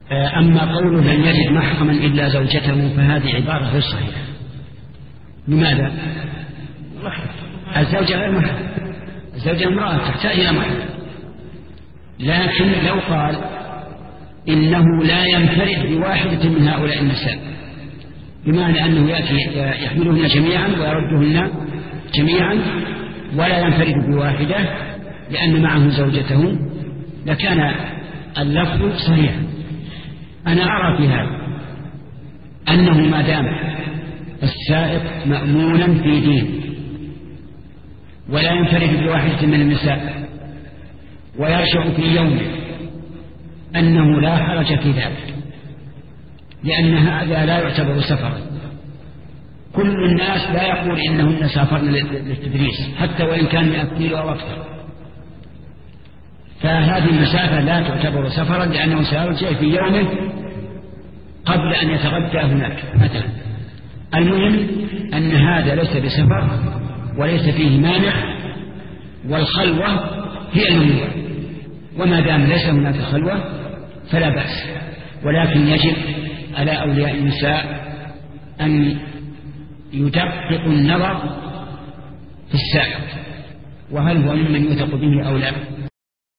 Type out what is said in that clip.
أما قوله لن يجد محرما إلا زوجته فهذه عبارة غير صحيحة. لماذا؟ الزوجة غير محرم، الزوجة امرأة تحتاج إلى محرم، لكن لو قال إنه لا ينفرد بواحدة من هؤلاء النساء، بمعنى أنه يأتي يحملهن جميعا ويردهن جميعا ولا ينفرد بواحدة لأن معه زوجته، لكان اللفظ صحيح. أنا أرى في هذا أنه ما دام السائق مأمونا في دين ولا ينفرد بواحدة من النساء ويرجع في يومه أنه لا حرج في ذلك، لأن هذا لا يعتبر سفرا. كل الناس لا يقول إنهن سافرن للتدريس حتى وإن كان 100 كيلو أو أكثر، فهذه المسافة لا تعتبر سفرا لأنه سيرجع في يومه قبل أن يتغدى هناك مثلا. المهم أن هذا ليس بسفر وليس فيه مانع، والخلوة هي الممنوع، وما دام ليس هناك خلوة فلا بأس. ولكن يجب على أولياء النساء أن يدققوا النظر في السائق، وهل هو ممن يوثق به أو لا.